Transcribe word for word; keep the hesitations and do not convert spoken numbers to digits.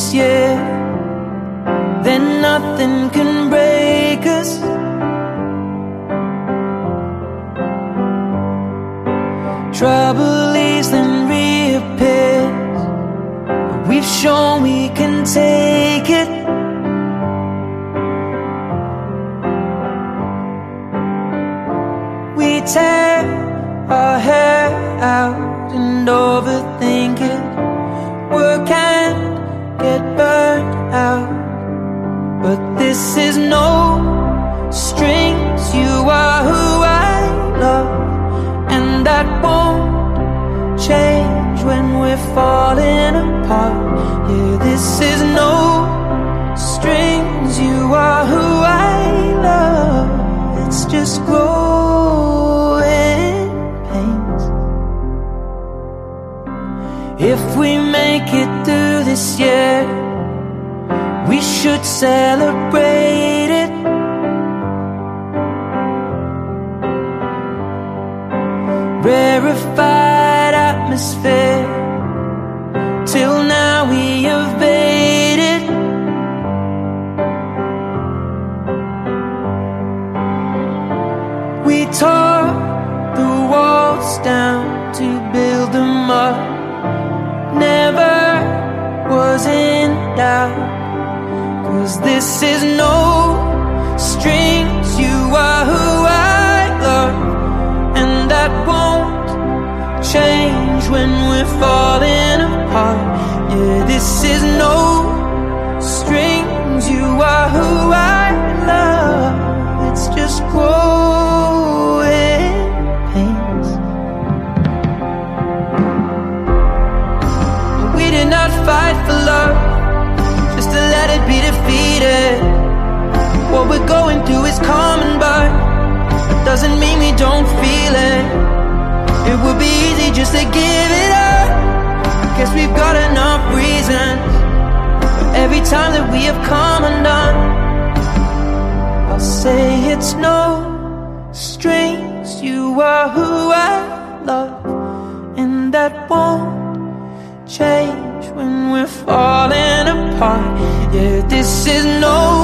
this year, then nothing can break us. Trouble leaves then reappears, but we've shown we can take it. We tear our hair out and overthink it. Work and get burned out, but this is no strings. You are who I love, and that won't change when we're falling apart. Yeah, this is no strings. You are who I love. It's just growing pains. If we make it through this year, we should celebrate it. Rarefied atmosphere, till now we evaded. We tore the walls down to build them up. Never was in doubt, 'cause this is no strings. You are who I love, and that won't change when we're falling apart. Yeah, this is no strings. You are who I love. It's just growing pains. We did not fight for love just to let it be defeated. What we're going through is common, but doesn't mean we don't feel it. It would be easy just to give it up. Guess we've got enough reasons for every time that we have come undone. I'll say it's no strings. You are who I love, and that won't change when we're falling apart. Yeah, this is no